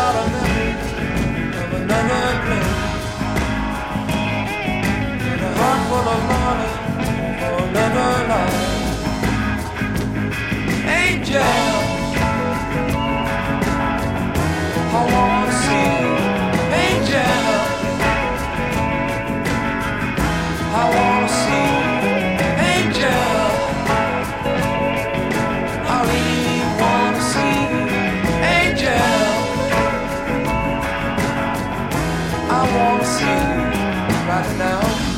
out of memories of another place. And a heart full of longing for another life. Angel, I wanna see you. Angel, I wanna see you. Angel, I really wanna see you. Angel, I wanna see you right now.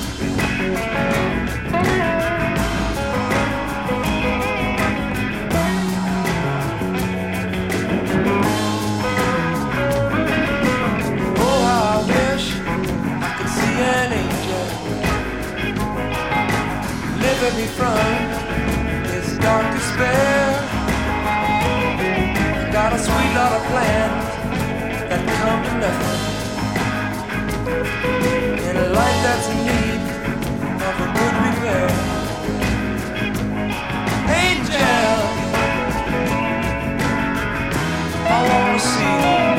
Oh, how I wish I could see an angel living me from this dark despair. Got a sweet lot of plans that come to nothing. In a life that's in need of a good repair. Angel, I wanna see you.